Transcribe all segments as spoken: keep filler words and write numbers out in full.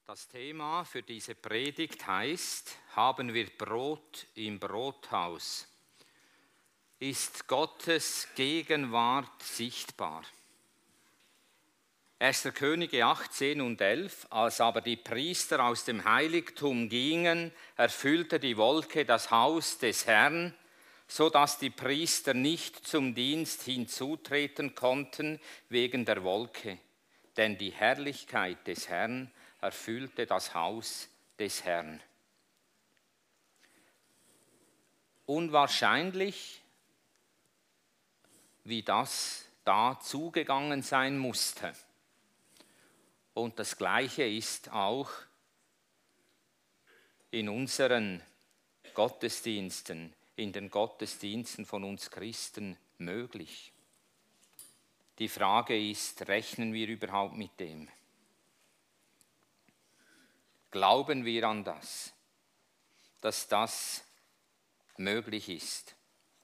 Das Thema für diese Predigt heißt, haben wir Brot im Brothaus? Ist Gottes Gegenwart sichtbar? erster Könige achtzehn und elf, als aber die Priester aus dem Heiligtum gingen, erfüllte die Wolke das Haus des Herrn, so dass die Priester nicht zum Dienst hinzutreten konnten wegen der Wolke, denn die Herrlichkeit des Herrn erfüllte das Haus des Herrn. Unwahrscheinlich, wie das da zugegangen sein musste. Und das Gleiche ist auch in unseren Gottesdiensten, in den Gottesdiensten von uns Christen möglich. Die Frage ist, rechnen wir überhaupt mit dem? Glauben wir an das, dass das möglich ist?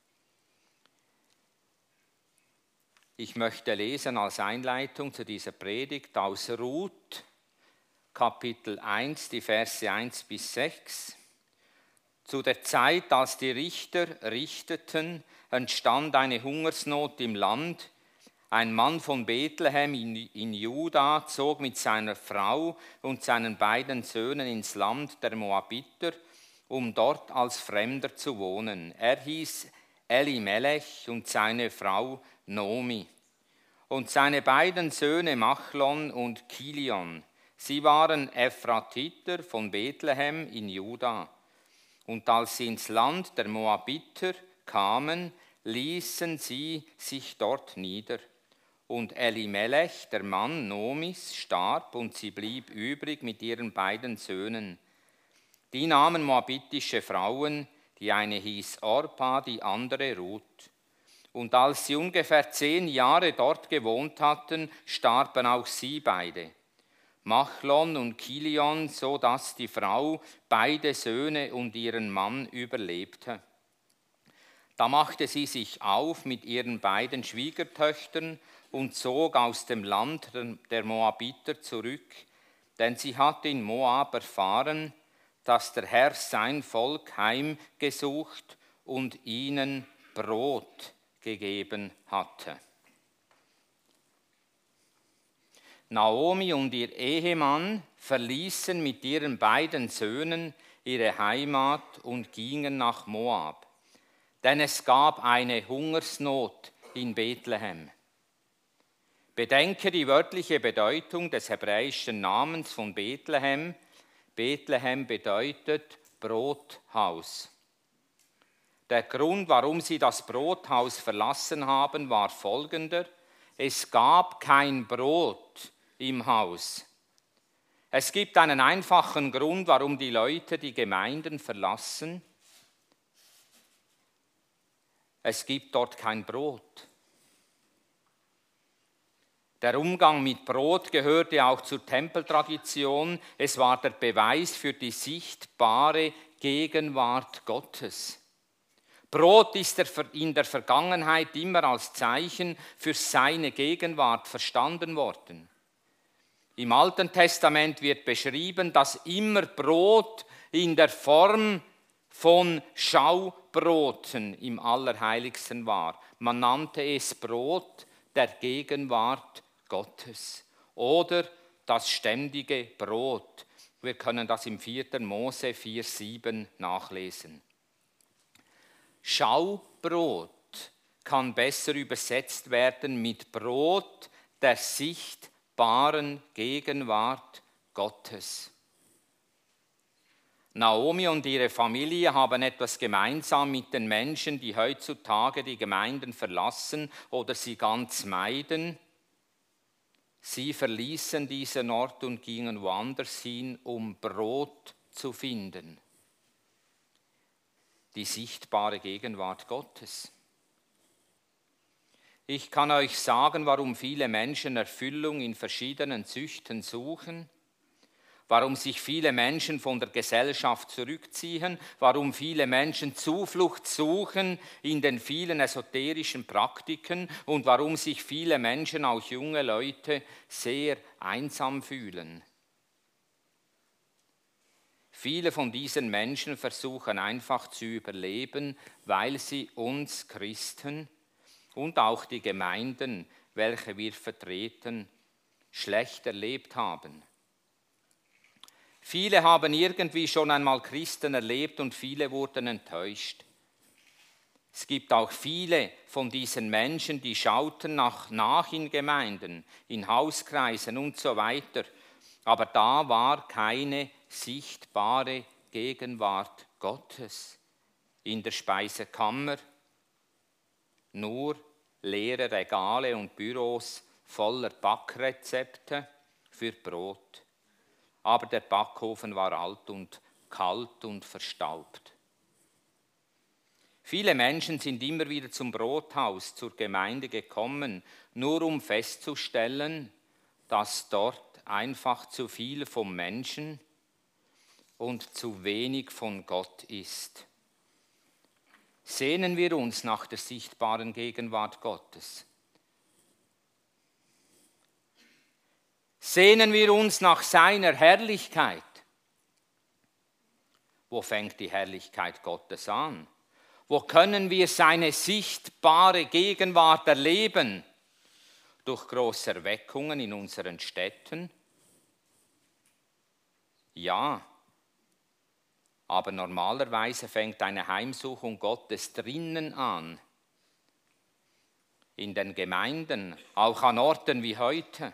Ich möchte lesen als Einleitung zu dieser Predigt aus Ruth, Kapitel eins, die Verse eins bis sechs. Zu der Zeit, als die Richter richteten, entstand eine Hungersnot im Land. Ein Mann von Bethlehem in, in Juda zog mit seiner Frau und seinen beiden Söhnen ins Land der Moabiter, um dort als Fremder zu wohnen. Er hieß Elimelech und seine Frau Nomi und seine beiden Söhne Machlon und Kilion. Sie waren Ephratiter von Bethlehem in Juda. Und als sie ins Land der Moabiter kamen, ließen sie sich dort nieder. Und Elimelech, der Mann Nomis, starb und sie blieb übrig mit ihren beiden Söhnen. Die nahmen moabitische Frauen, die eine hieß Orpa, die andere Ruth. Und als sie ungefähr zehn Jahre dort gewohnt hatten, starben auch sie beide, Machlon und Kilion, so dass die Frau beide Söhne und ihren Mann überlebte. Da machte sie sich auf mit ihren beiden Schwiegertöchtern und zog aus dem Land der Moabiter zurück, denn sie hatte in Moab erfahren, dass der Herr sein Volk heimgesucht und ihnen Brot gegeben hatte. Naomi und ihr Ehemann verließen mit ihren beiden Söhnen ihre Heimat und gingen nach Moab, denn es gab eine Hungersnot in Bethlehem. Bedenke die wörtliche Bedeutung des hebräischen Namens von Bethlehem. Bethlehem bedeutet Brothaus. Der Grund, warum sie das Brothaus verlassen haben, war folgender: Es gab kein Brot im Haus. Es gibt einen einfachen Grund, warum die Leute die Gemeinden verlassen. Es gibt dort kein Brot. Der Umgang mit Brot gehörte auch zur Tempeltradition. Es war der Beweis für die sichtbare Gegenwart Gottes. Brot ist in der Vergangenheit immer als Zeichen für seine Gegenwart verstanden worden. Im Alten Testament wird beschrieben, dass immer Brot in der Form von Schaubroten im Allerheiligsten war. Man nannte es Brot der Gegenwart Gottes oder das ständige Brot. Wir können das im vierten Mose vier sieben nachlesen. Schaubrot kann besser übersetzt werden mit Brot der sichtbaren Gegenwart Gottes. Naomi und ihre Familie haben etwas gemeinsam mit den Menschen, die heutzutage die Gemeinden verlassen oder sie ganz meiden. Sie verließen diesen Ort und gingen woanders hin, um Brot zu finden. Die sichtbare Gegenwart Gottes. Ich kann euch sagen, warum viele Menschen Erfüllung in verschiedenen Süchten suchen, warum sich viele Menschen von der Gesellschaft zurückziehen, warum viele Menschen Zuflucht suchen in den vielen esoterischen Praktiken und warum sich viele Menschen, auch junge Leute, sehr einsam fühlen. Viele von diesen Menschen versuchen einfach zu überleben, weil sie uns Christen und auch die Gemeinden, welche wir vertreten, schlecht erlebt haben. Viele haben irgendwie schon einmal Christen erlebt und viele wurden enttäuscht. Es gibt auch viele von diesen Menschen, die schauten nach, nach in Gemeinden, in Hauskreisen und so weiter. Aber da war keine sichtbare Gegenwart Gottes. In der Speisekammer nur leere Regale und Büros voller Backrezepte für Brot. Aber der Backofen war alt und kalt und verstaubt. Viele Menschen sind immer wieder zum Brothaus, zur Gemeinde gekommen, nur um festzustellen, dass dort einfach zu viel vom Menschen und zu wenig von Gott ist. Sehnen wir uns nach der sichtbaren Gegenwart Gottes? Sehnen wir uns nach seiner Herrlichkeit? Wo fängt die Herrlichkeit Gottes an? Wo können wir seine sichtbare Gegenwart erleben? Durch große Erweckungen in unseren Städten? Ja, aber normalerweise fängt eine Heimsuchung Gottes drinnen an. In den Gemeinden, auch an Orten wie heute.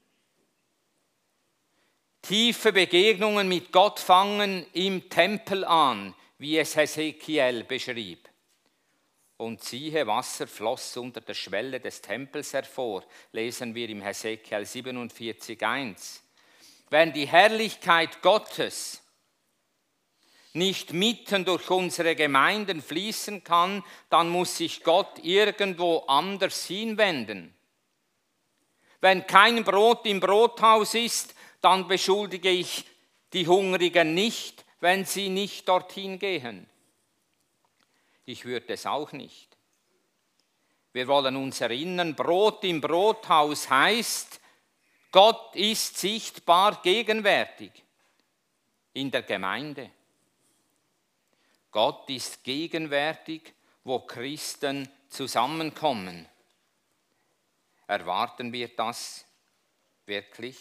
Tiefe Begegnungen mit Gott fangen im Tempel an, wie es Hesekiel beschrieb. Und siehe, Wasser floss unter der Schwelle des Tempels hervor, lesen wir im Hesekiel siebenundvierzig eins. Wenn die Herrlichkeit Gottes nicht mitten durch unsere Gemeinden fließen kann, dann muss sich Gott irgendwo anders hinwenden. Wenn kein Brot im Brothaus ist, dann beschuldige ich die Hungrigen nicht, wenn sie nicht dorthin gehen. Ich würde es auch nicht. Wir wollen uns erinnern, Brot im Brothaus heißt, Gott ist sichtbar gegenwärtig in der Gemeinde. Gott ist gegenwärtig, wo Christen zusammenkommen. Erwarten wir das wirklich?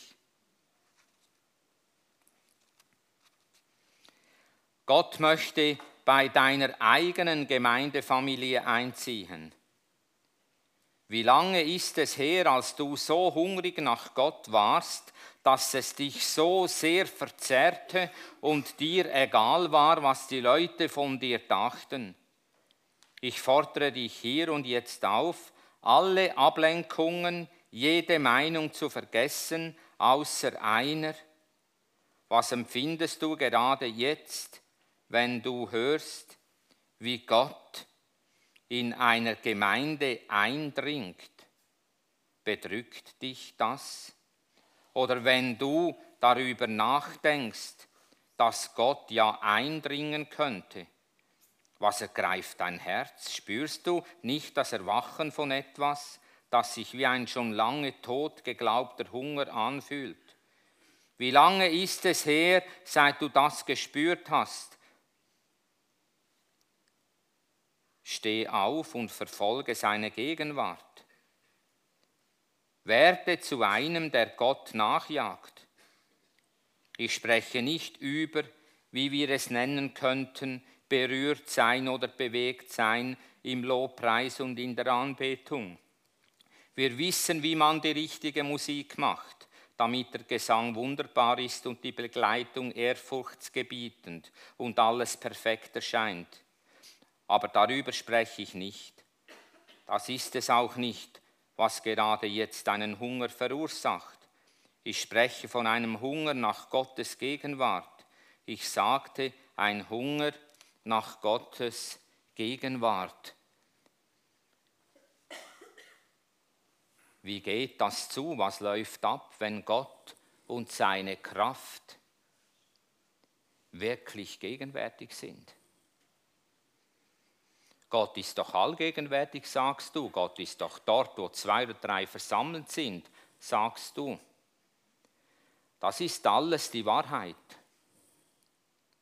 Gott möchte bei deiner eigenen Gemeindefamilie einziehen. Wie lange ist es her, als du so hungrig nach Gott warst, dass es dich so sehr verzerrte und dir egal war, was die Leute von dir dachten? Ich fordere dich hier und jetzt auf, alle Ablenkungen, jede Meinung zu vergessen, außer einer. Was empfindest du gerade jetzt, wenn du hörst, wie Gott in einer Gemeinde eindringt? Bedrückt dich das? Oder wenn du darüber nachdenkst, dass Gott ja eindringen könnte, was ergreift dein Herz? Spürst du nicht das Erwachen von etwas, das sich wie ein schon lange tot geglaubter Hunger anfühlt? Wie lange ist es her, seit du das gespürt hast? Steh auf und verfolge seine Gegenwart. Werde zu einem, der Gott nachjagt. Ich spreche nicht über, wie wir es nennen könnten, berührt sein oder bewegt sein im Lobpreis und in der Anbetung. Wir wissen, wie man die richtige Musik macht, damit der Gesang wunderbar ist und die Begleitung ehrfurchtsgebietend und alles perfekt erscheint. Aber darüber spreche ich nicht. Das ist es auch nicht, was gerade jetzt einen Hunger verursacht. Ich spreche von einem Hunger nach Gottes Gegenwart. Ich sagte, ein Hunger nach Gottes Gegenwart. Wie geht das zu? Was läuft ab, wenn Gott und seine Kraft wirklich gegenwärtig sind? Gott ist doch allgegenwärtig, sagst du. Gott ist doch dort, wo zwei oder drei versammelt sind, sagst du. Das ist alles die Wahrheit.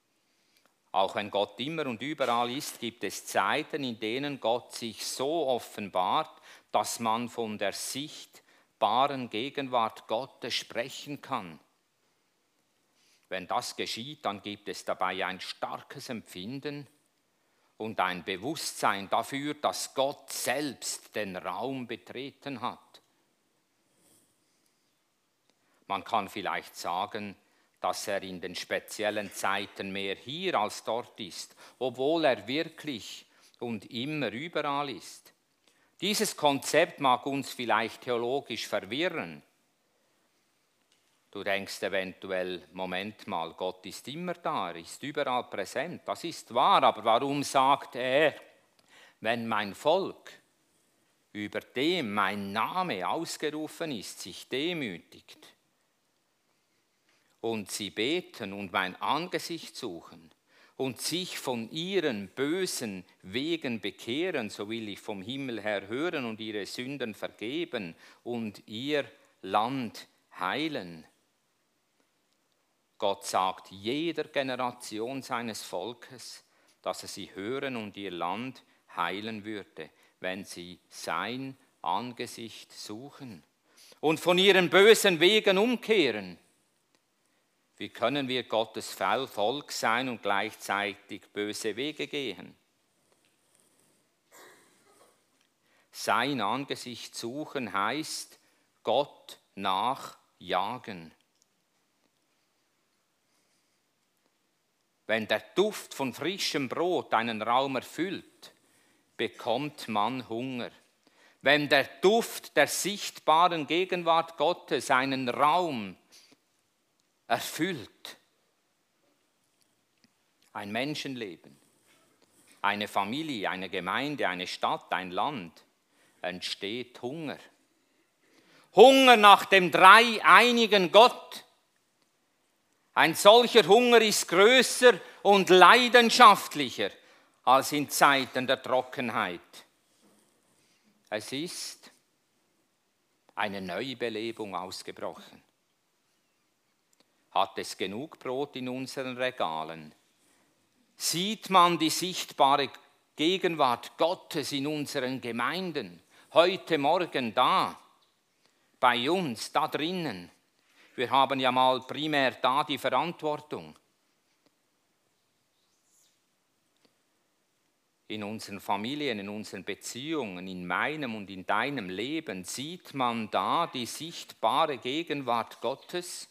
Auch wenn Gott immer und überall ist, gibt es Zeiten, in denen Gott sich so offenbart, dass man von der sichtbaren Gegenwart Gottes sprechen kann. Wenn das geschieht, dann gibt es dabei ein starkes Empfinden und ein Bewusstsein dafür, dass Gott selbst den Raum betreten hat. Man kann vielleicht sagen, dass er in den speziellen Zeiten mehr hier als dort ist, obwohl er wirklich und immer überall ist. Dieses Konzept mag uns vielleicht theologisch verwirren. Du denkst eventuell, Moment mal, Gott ist immer da, er ist überall präsent. Das ist wahr, aber warum sagt er, wenn mein Volk, über dem mein Name ausgerufen ist, sich demütigt und sie beten und mein Angesicht suchen und sich von ihren bösen Wegen bekehren, so will ich vom Himmel her hören und ihre Sünden vergeben und ihr Land heilen. Gott sagt jeder Generation seines Volkes, dass er sie hören und ihr Land heilen würde, wenn sie sein Angesicht suchen und von ihren bösen Wegen umkehren. Wie können wir Gottes Volk sein und gleichzeitig böse Wege gehen? Sein Angesicht suchen heißt Gott nachjagen. Wenn der Duft von frischem Brot einen Raum erfüllt, bekommt man Hunger. Wenn der Duft der sichtbaren Gegenwart Gottes einen Raum erfüllt, ein Menschenleben, eine Familie, eine Gemeinde, eine Stadt, ein Land, entsteht Hunger. Hunger nach dem dreieinigen Gott. Ein solcher Hunger ist größer und leidenschaftlicher als in Zeiten der Trockenheit. Es ist eine Neubelebung ausgebrochen. Hat es genug Brot in unseren Regalen? Sieht man die sichtbare Gegenwart Gottes in unseren Gemeinden? Heute Morgen da, bei uns, da drinnen. Wir haben ja mal primär da die Verantwortung. In unseren Familien, in unseren Beziehungen, in meinem und in deinem Leben sieht man da die sichtbare Gegenwart Gottes.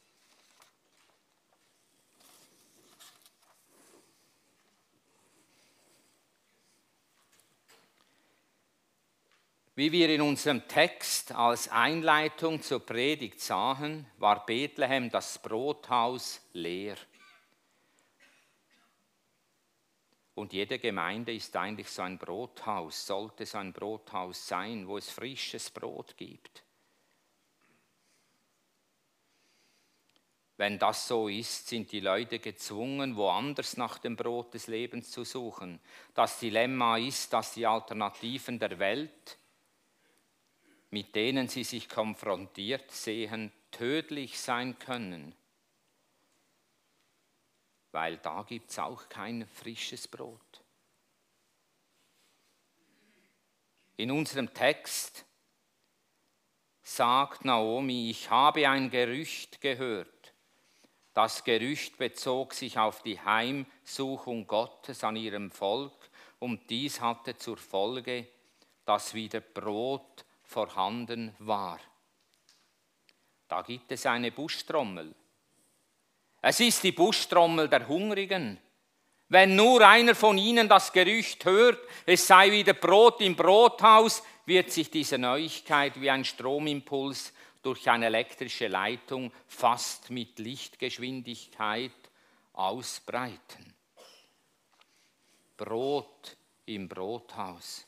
Wie wir in unserem Text als Einleitung zur Predigt sahen, war Bethlehem das Brothaus leer. Und jede Gemeinde ist eigentlich so ein Brothaus, sollte so ein Brothaus sein, wo es frisches Brot gibt. Wenn das so ist, sind die Leute gezwungen, woanders nach dem Brot des Lebens zu suchen. Das Dilemma ist, dass die Alternativen der Welt, mit denen sie sich konfrontiert sehen, tödlich sein können. Weil da gibt es auch kein frisches Brot. In unserem Text sagt Naomi, ich habe ein Gerücht gehört. Das Gerücht bezog sich auf die Heimsuchung Gottes an ihrem Volk und dies hatte zur Folge, dass wieder Brot vorhanden war. Da gibt es eine Buschtrommel. Es ist die Buschtrommel der Hungrigen. Wenn nur einer von ihnen das Gerücht hört, es sei wieder Brot im Brothaus, wird sich diese Neuigkeit wie ein Stromimpuls durch eine elektrische Leitung fast mit Lichtgeschwindigkeit ausbreiten. Brot im Brothaus.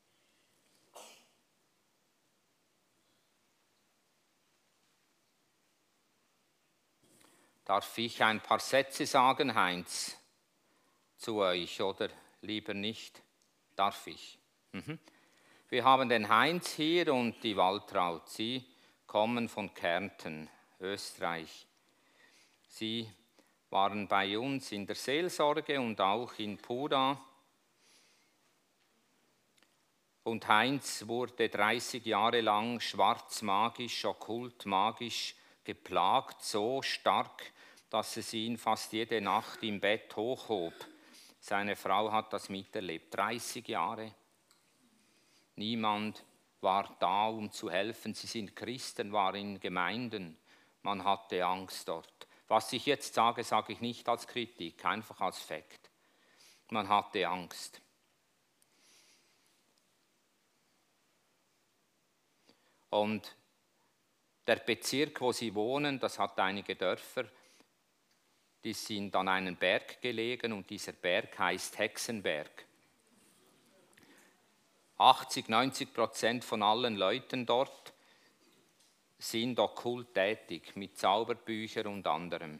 Darf ich ein paar Sätze sagen, Heinz, zu euch oder lieber nicht? Darf ich? Mhm. Wir haben den Heinz hier und die Waltraud. Sie kommen von Kärnten, Österreich. Sie waren bei uns in der Seelsorge und auch in Pura. Und Heinz wurde dreißig Jahre lang schwarzmagisch, okkultmagisch geplagt, so stark, dass es ihn fast jede Nacht im Bett hochhob. Seine Frau hat das miterlebt, dreißig Jahre. Niemand war da, um zu helfen. Sie sind Christen, waren in Gemeinden. Man hatte Angst dort. Was ich jetzt sage, sage ich nicht als Kritik, einfach als Fakt. Man hatte Angst. Und der Bezirk, wo sie wohnen, das hat einige Dörfer, die sind an einem Berg gelegen und dieser Berg heißt Hexenberg. achtzig, neunzig Prozent von allen Leuten dort sind okkult tätig, mit Zauberbüchern und anderem.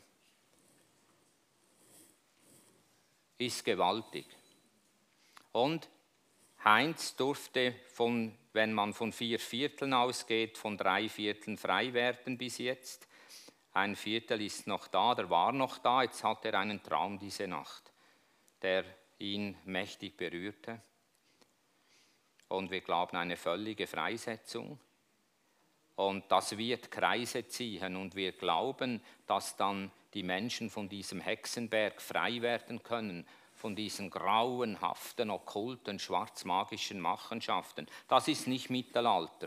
Ist gewaltig. Und Heinz durfte, von, wenn man von vier Vierteln ausgeht, von drei Vierteln frei werden bis jetzt. Ein Viertel ist noch da, der war noch da, jetzt hat er einen Traum diese Nacht, der ihn mächtig berührte. Und wir glauben eine völlige Freisetzung. Und das wird Kreise ziehen und wir glauben, dass dann die Menschen von diesem Hexenberg frei werden können, von diesen grauenhaften, okkulten, schwarzmagischen Machenschaften. Das ist nicht Mittelalter.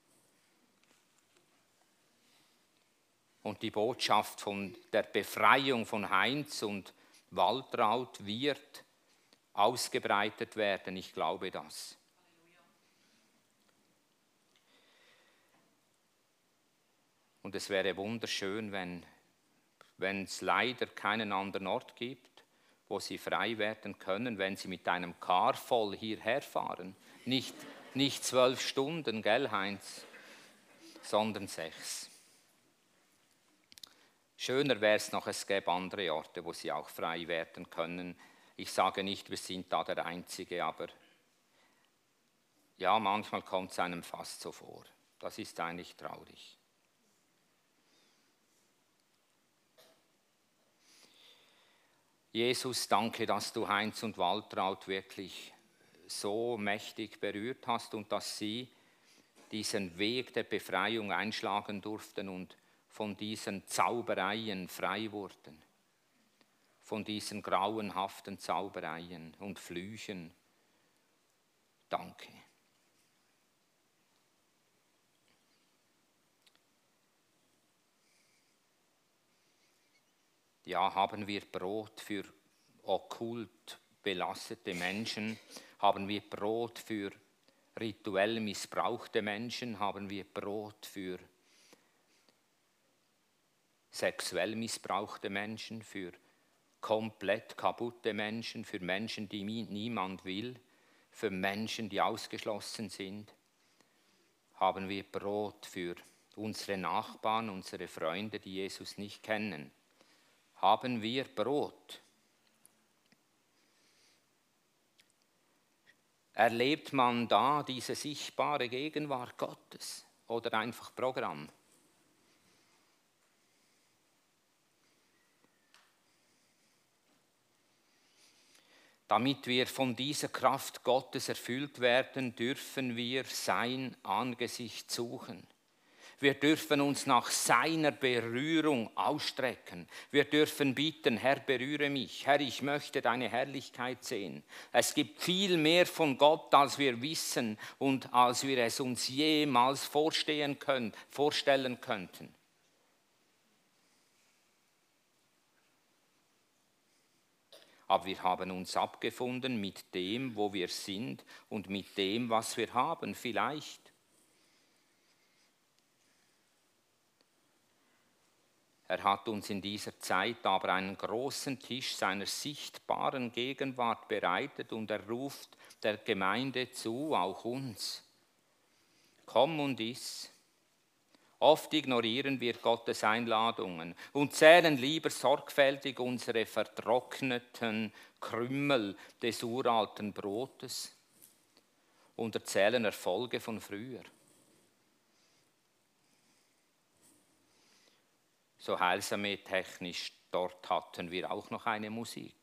Und die Botschaft von der Befreiung von Heinz und Waltraud wird ausgebreitet werden. Ich glaube das. Und es wäre wunderschön, wenn wenn es leider keinen anderen Ort gibt, wo sie frei werden können, wenn sie mit einem Car voll hierher fahren. Nicht, nicht zwölf Stunden, gell Heinz, sondern sechs. Schöner wäre es noch, es gäbe andere Orte, wo sie auch frei werden können. Ich sage nicht, wir sind da der Einzige, aber ja, manchmal kommt es einem fast so vor. Das ist eigentlich traurig. Jesus, danke, dass du Heinz und Waltraud wirklich so mächtig berührt hast und dass sie diesen Weg der Befreiung einschlagen durften und von diesen Zaubereien frei wurden, von diesen grauenhaften Zaubereien und Flüchen. Danke. Ja, haben wir Brot für okkult belastete Menschen? Haben wir Brot für rituell missbrauchte Menschen? Haben wir Brot für sexuell missbrauchte Menschen? Für komplett kaputte Menschen? Für Menschen, die niemand will? Für Menschen, die ausgeschlossen sind? Haben wir Brot für unsere Nachbarn, unsere Freunde, die Jesus nicht kennen? Haben wir Brot? Erlebt man da diese sichtbare Gegenwart Gottes oder einfach Programm? Damit wir von dieser Kraft Gottes erfüllt werden, dürfen wir sein Angesicht suchen. Wir dürfen uns nach seiner Berührung ausstrecken. Wir dürfen bitten, Herr, berühre mich. Herr, ich möchte deine Herrlichkeit sehen. Es gibt viel mehr von Gott, als wir wissen und als wir es uns jemals vorstellen können, vorstellen könnten. Aber wir haben uns abgefunden mit dem, wo wir sind und mit dem, was wir haben, vielleicht. Er hat uns in dieser Zeit aber einen großen Tisch seiner sichtbaren Gegenwart bereitet und er ruft der Gemeinde zu, auch uns. Komm und iss. Oft ignorieren wir Gottes Einladungen und zählen lieber sorgfältig unsere vertrockneten Krümel des uralten Brotes und erzählen Erfolge von früher. So heilsarmee-technisch dort hatten wir auch noch eine Musik.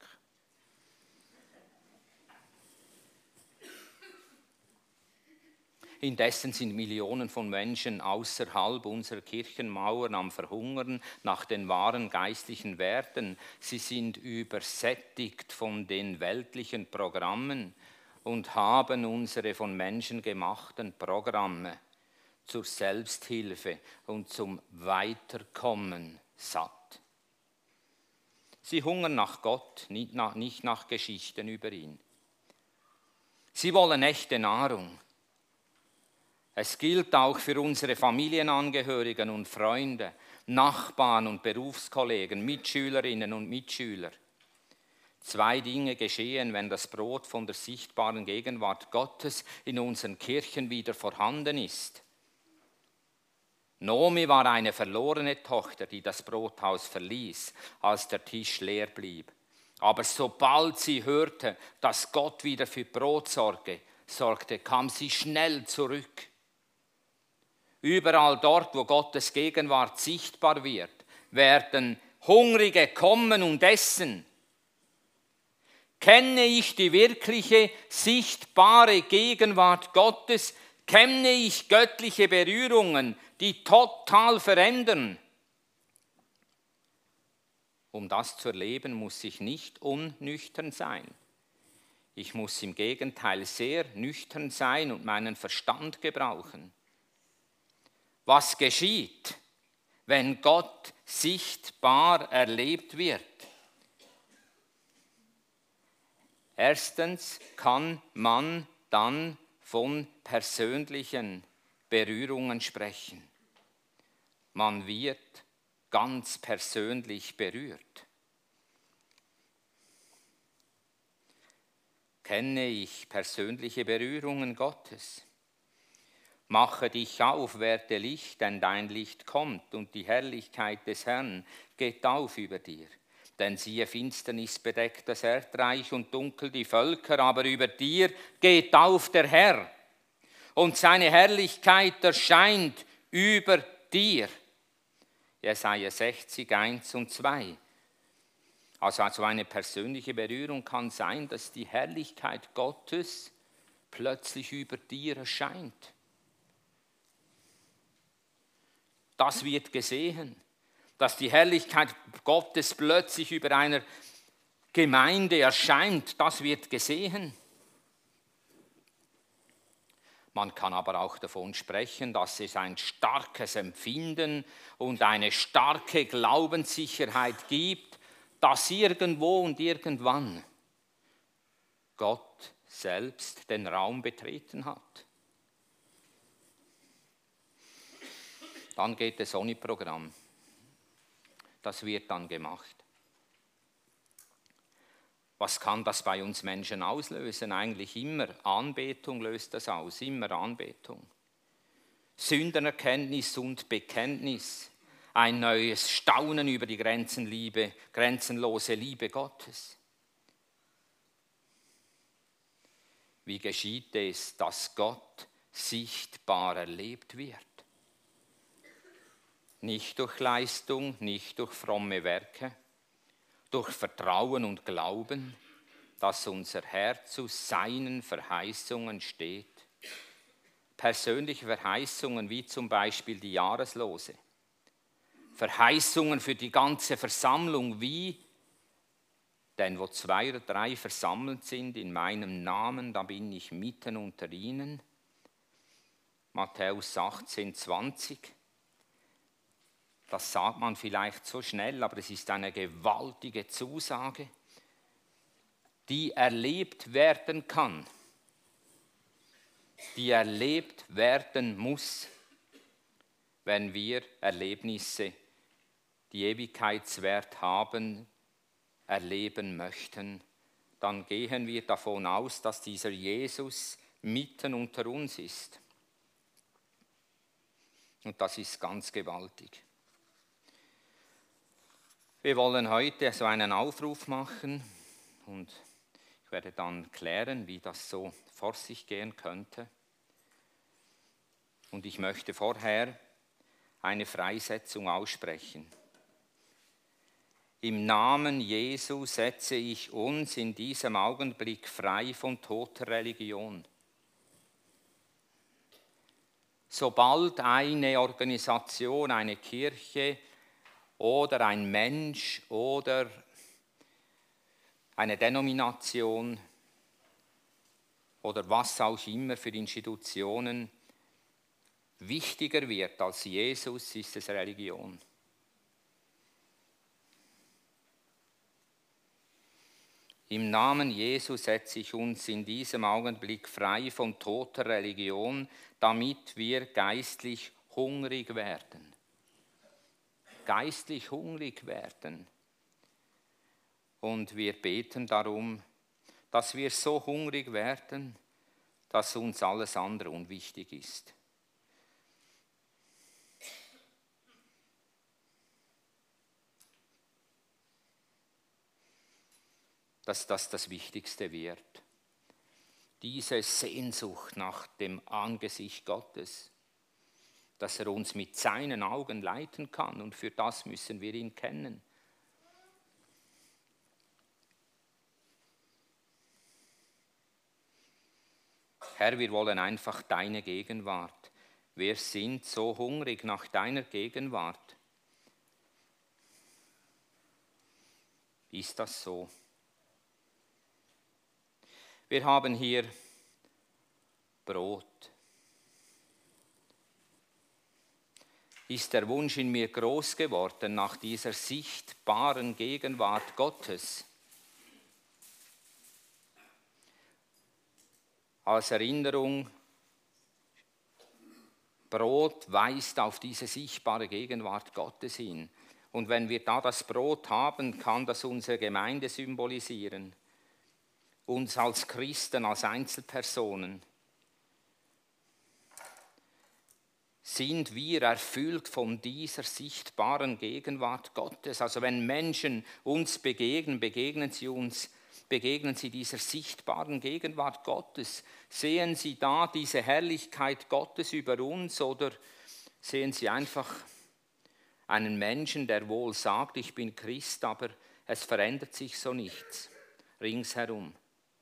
Indessen sind Millionen von Menschen außerhalb unserer Kirchenmauern am Verhungern nach den wahren geistlichen Werten. Sie sind übersättigt von den weltlichen Programmen und haben unsere von Menschen gemachten Programme zur Selbsthilfe und zum Weiterkommen satt. Sie hungern nach Gott, nicht nach, nicht nach Geschichten über ihn. Sie wollen echte Nahrung. Es gilt auch für unsere Familienangehörigen und Freunde, Nachbarn und Berufskollegen, Mitschülerinnen und Mitschüler. Zwei Dinge geschehen, wenn das Brot von der sichtbaren Gegenwart Gottes in unseren Kirchen wieder vorhanden ist. Nomi war eine verlorene Tochter, die das Brothaus verließ, als der Tisch leer blieb. Aber sobald sie hörte, dass Gott wieder für Brot sorgte, sorgte, kam sie schnell zurück. Überall dort, wo Gottes Gegenwart sichtbar wird, werden Hungrige kommen und essen. Kenne ich die wirkliche, sichtbare Gegenwart Gottes, kenne ich göttliche Berührungen, die total verändern. Um das zu erleben, muss ich nicht unnüchtern sein. Ich muss im Gegenteil sehr nüchtern sein und meinen Verstand gebrauchen. Was geschieht, wenn Gott sichtbar erlebt wird? Erstens kann man dann von persönlichen Berührungen sprechen. Man wird ganz persönlich berührt. Kenne ich persönliche Berührungen Gottes? Mache dich auf, werde Licht, denn dein Licht kommt und die Herrlichkeit des Herrn geht auf über dir. Denn siehe, Finsternis bedeckt das Erdreich und dunkel die Völker, aber über dir geht auf der Herr und seine Herrlichkeit erscheint über dir. Jesaja sechzig, eins und zwei. Also, also eine persönliche Berührung kann sein, dass die Herrlichkeit Gottes plötzlich über dir erscheint. Das wird gesehen, dass die Herrlichkeit Gottes plötzlich über einer Gemeinde erscheint. Das wird gesehen. Man kann aber auch davon sprechen, dass es ein starkes Empfinden und eine starke Glaubenssicherheit gibt, dass irgendwo und irgendwann Gott selbst den Raum betreten hat. Dann geht das Soni-Programm. Das wird dann gemacht. Was kann das bei uns Menschen auslösen? Eigentlich immer Anbetung löst das aus, immer Anbetung. Sündenerkenntnis und Bekenntnis, ein neues Staunen über die Grenzenliebe, grenzenlose Liebe Gottes. Wie geschieht es, dass Gott sichtbar erlebt wird? Nicht durch Leistung, nicht durch fromme Werke, durch Vertrauen und Glauben, dass unser Herz zu seinen Verheißungen steht. Persönliche Verheißungen wie zum Beispiel die Jahreslose. Verheißungen für die ganze Versammlung wie, denn wo zwei oder drei versammelt sind in meinem Namen, da bin ich mitten unter ihnen. Matthäus achtzehn, zwanzig. Das sagt man vielleicht so schnell, aber es ist eine gewaltige Zusage, die erlebt werden kann, die erlebt werden muss, wenn wir Erlebnisse, die Ewigkeitswert haben, erleben möchten. Dann gehen wir davon aus, dass dieser Jesus mitten unter uns ist. Und das ist ganz gewaltig. Wir wollen heute so einen Aufruf machen und ich werde dann klären, wie das so vor sich gehen könnte. Und ich möchte vorher eine Freisetzung aussprechen. Im Namen Jesu setze ich uns in diesem Augenblick frei von toter Religion. Sobald eine Organisation, eine Kirche oder ein Mensch oder eine Denomination oder was auch immer für Institutionen wichtiger wird als Jesus, ist es Religion. Im Namen Jesu setze ich uns in diesem Augenblick frei von toter Religion, damit wir geistlich hungrig werden. Geistlich hungrig werden. Und wir beten darum, dass wir so hungrig werden, dass uns alles andere unwichtig ist. Dass das das Wichtigste wird. Diese Sehnsucht nach dem Angesicht Gottes, dass er uns mit seinen Augen leiten kann, und für das müssen wir ihn kennen. Herr, wir wollen einfach deine Gegenwart. Wir sind so hungrig nach deiner Gegenwart. Ist das so? Wir haben hier Brot. Ist der Wunsch in mir groß geworden nach dieser sichtbaren Gegenwart Gottes? Als Erinnerung, Brot weist auf diese sichtbare Gegenwart Gottes hin. Und wenn wir da das Brot haben, kann das unsere Gemeinde symbolisieren. Uns als Christen, als Einzelpersonen. Sind wir erfüllt von dieser sichtbaren Gegenwart Gottes? Also wenn Menschen uns begegnen, begegnen sie uns, begegnen sie dieser sichtbaren Gegenwart Gottes. Sehen sie da diese Herrlichkeit Gottes über uns oder sehen sie einfach einen Menschen, der wohl sagt, ich bin Christ, aber es verändert sich so nichts ringsherum?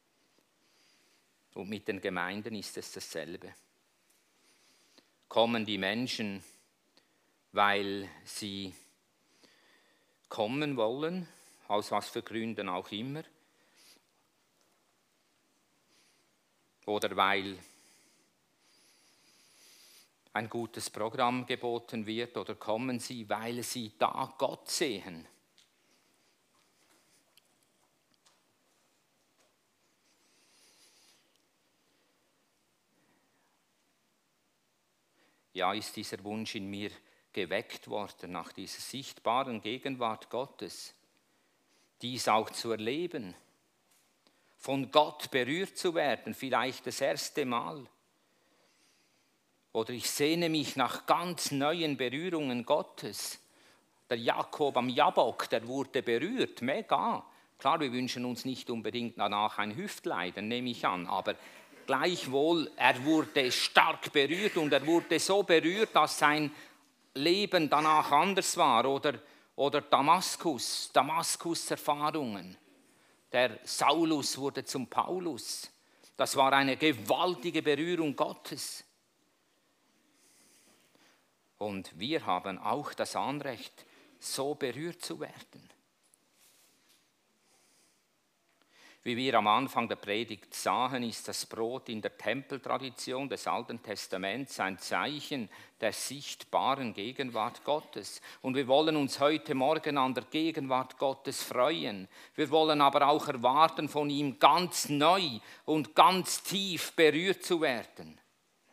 Und mit den Gemeinden ist es dasselbe. Kommen die Menschen, weil sie kommen wollen, aus was für Gründen auch immer, oder weil ein gutes Programm geboten wird, oder kommen sie, weil sie da Gott sehen? Ja, ist dieser Wunsch in mir geweckt worden, nach dieser sichtbaren Gegenwart Gottes, dies auch zu erleben, von Gott berührt zu werden, vielleicht das erste Mal. Oder ich sehne mich nach ganz neuen Berührungen Gottes. Der Jakob am Jabok, der wurde berührt, mega. Klar, wir wünschen uns nicht unbedingt danach ein Hüftleiden, nehme ich an, aber gleichwohl, er wurde stark berührt und er wurde so berührt, dass sein Leben danach anders war. Oder, oder Damaskus, Damaskus-Erfahrungen. Der Saulus wurde zum Paulus. Das war eine gewaltige Berührung Gottes. Und wir haben auch das Anrecht, so berührt zu werden. Wie wir am Anfang der Predigt sahen, ist das Brot in der Tempeltradition des Alten Testaments ein Zeichen der sichtbaren Gegenwart Gottes. Und wir wollen uns heute Morgen an der Gegenwart Gottes freuen. Wir wollen aber auch erwarten, von ihm ganz neu und ganz tief berührt zu werden.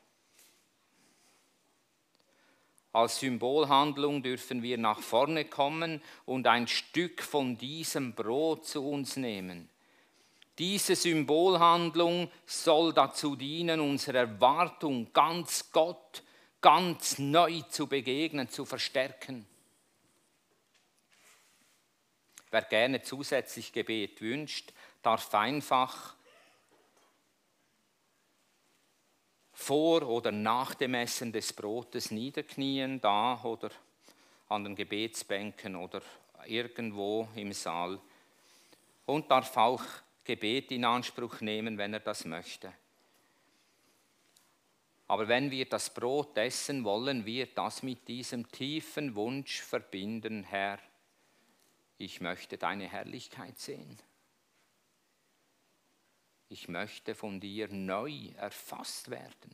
Als Symbolhandlung dürfen wir nach vorne kommen und ein Stück von diesem Brot zu uns nehmen. Diese Symbolhandlung soll dazu dienen, unsere Erwartung, ganz Gott, ganz neu zu begegnen, zu verstärken. Wer gerne zusätzlich Gebet wünscht, darf einfach vor oder nach dem Essen des Brotes niederknien, da oder an den Gebetsbänken oder irgendwo im Saal und darf auch Gebet in Anspruch nehmen, wenn er das möchte. Aber wenn wir das Brot essen, wollen wir das mit diesem tiefen Wunsch verbinden, Herr, ich möchte deine Herrlichkeit sehen. Ich möchte von dir neu erfasst werden.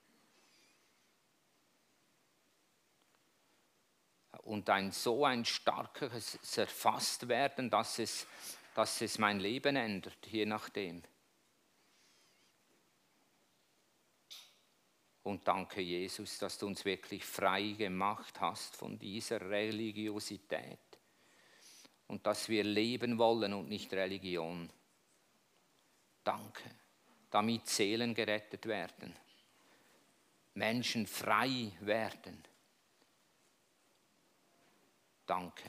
Und ein so ein starkes Erfasstwerden, dass es, dass es mein Leben ändert, je nachdem. Und danke, Jesus, dass du uns wirklich frei gemacht hast von dieser Religiosität. Und dass wir leben wollen und nicht Religion. Danke, damit Seelen gerettet werden, Menschen frei werden. Danke.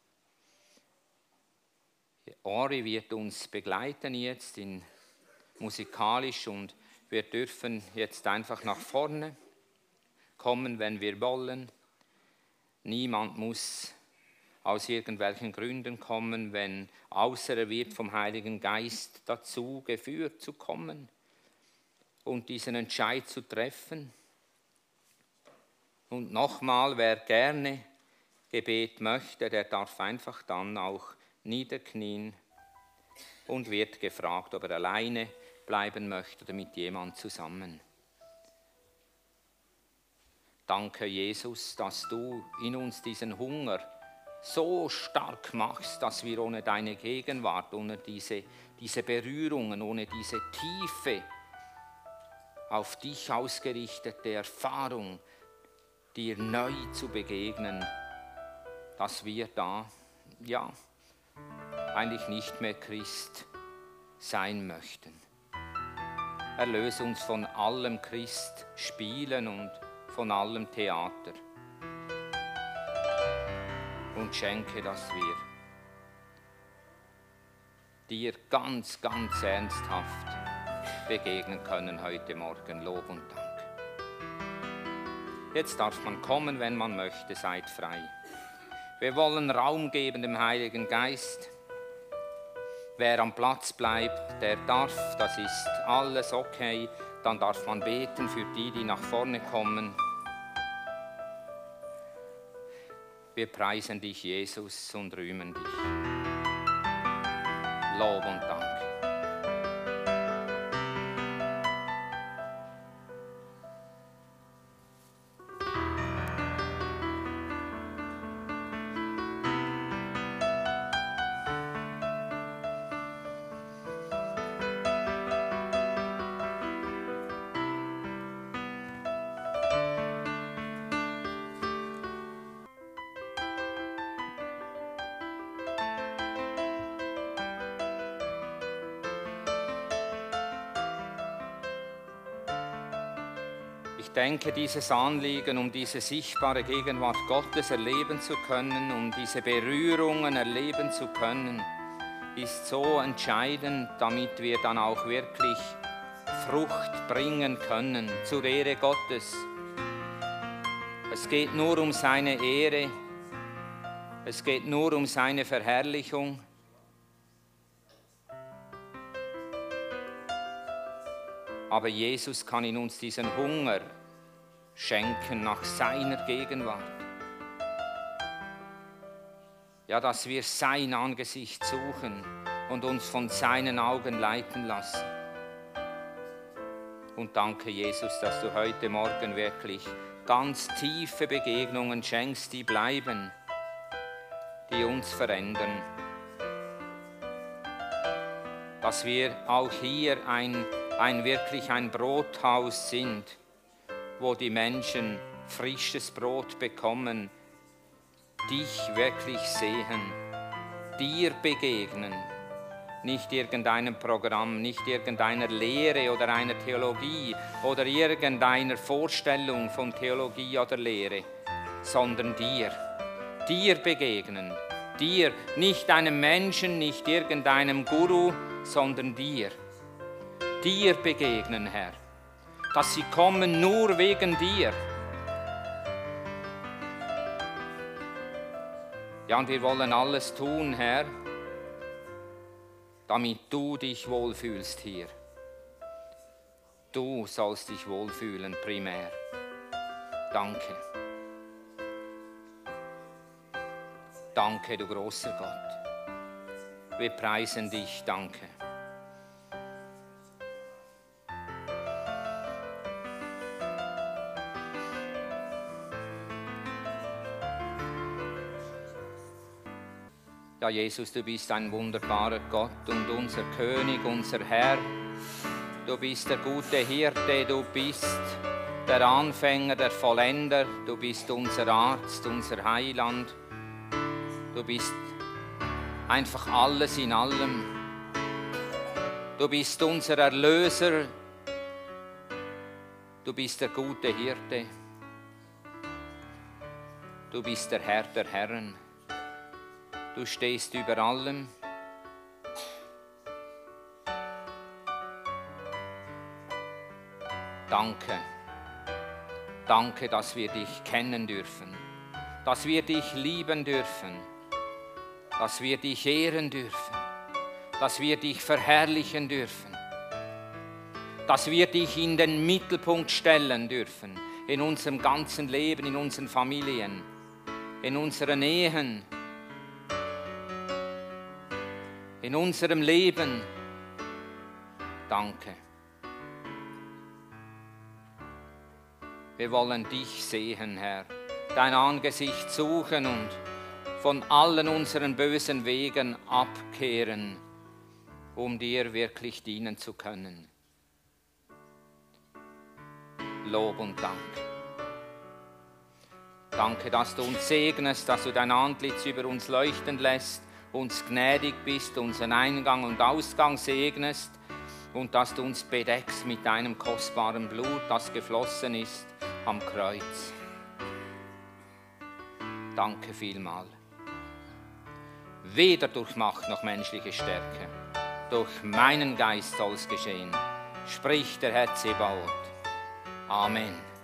Ori wird uns begleiten jetzt in musikalisch und wir dürfen jetzt einfach nach vorne kommen, wenn wir wollen. Niemand muss aus irgendwelchen Gründen kommen, wenn außer er wird vom Heiligen Geist dazu geführt zu kommen und diesen Entscheid zu treffen. Und nochmal, wer gerne Gebet möchte, der darf einfach dann auch niederknien und wird gefragt, ob er alleine bleiben möchte oder mit jemand zusammen. Danke, Jesus, dass du in uns diesen Hunger so stark machst, dass wir ohne deine Gegenwart, ohne diese, diese Berührungen, ohne diese tiefe, auf dich ausgerichtete Erfahrung, dir neu zu begegnen, dass wir da, ja, eigentlich nicht mehr Christ sein möchten. Erlöse uns von allem Christ spielen und von allem Theater. Und schenke, dass wir dir ganz, ganz ernsthaft begegnen können heute Morgen. Lob und Dank. Jetzt darf man kommen, wenn man möchte, seid frei. Wir wollen Raum geben dem Heiligen Geist. Wer am Platz bleibt, der darf, das ist alles okay. Dann darf man beten für die, die nach vorne kommen. Wir preisen dich, Jesus, und rühmen dich. Lob und Dank. Ich denke, dieses Anliegen, um diese sichtbare Gegenwart Gottes erleben zu können, um diese Berührungen erleben zu können, ist so entscheidend, damit wir dann auch wirklich Frucht bringen können zur Ehre Gottes. Es geht nur um seine Ehre, es geht nur um seine Verherrlichung. Aber Jesus kann in uns diesen Hunger schenken nach seiner Gegenwart. Ja, dass wir sein Angesicht suchen und uns von seinen Augen leiten lassen. Und danke, Jesus, dass du heute Morgen wirklich ganz tiefe Begegnungen schenkst, die bleiben, die uns verändern. Dass wir auch hier ein, ein wirklich ein Brothaus sind, wo die Menschen frisches Brot bekommen, dich wirklich sehen, dir begegnen, nicht irgendeinem Programm, nicht irgendeiner Lehre oder einer Theologie oder irgendeiner Vorstellung von Theologie oder Lehre, sondern dir, dir begegnen, dir, nicht einem Menschen, nicht irgendeinem Guru, sondern dir, dir begegnen, Herr. Dass sie kommen nur wegen dir. Ja, und wir wollen alles tun, Herr, damit du dich wohlfühlst hier. Du sollst dich wohlfühlen, primär. Danke. Danke, du großer Gott. Wir preisen dich, danke. Ja, Jesus, du bist ein wunderbarer Gott und unser König, unser Herr. Du bist der gute Hirte, du bist der Anfänger, der Vollender, du bist unser Arzt, unser Heiland. Du bist einfach alles in allem. Du bist unser Erlöser. Du bist der gute Hirte. Du bist der Herr der Herren. Du stehst über allem. Danke. Danke, dass wir dich kennen dürfen, dass wir dich lieben dürfen, dass wir dich ehren dürfen, dass wir dich verherrlichen dürfen, dass wir dich in den Mittelpunkt stellen dürfen, in unserem ganzen Leben, in unseren Familien, in unseren Ehen, in unserem Leben. Danke. Wir wollen dich sehen, Herr, dein Angesicht suchen und von allen unseren bösen Wegen abkehren, um dir wirklich dienen zu können. Lob und Dank. Danke, dass du uns segnest, dass du dein Antlitz über uns leuchten lässt, uns gnädig bist, unseren Eingang und Ausgang segnest und dass du uns bedeckst mit deinem kostbaren Blut, das geflossen ist am Kreuz. Danke vielmal. Weder durch Macht noch menschliche Stärke, durch meinen Geist soll es geschehen, spricht der Herr Zebaoth. Amen.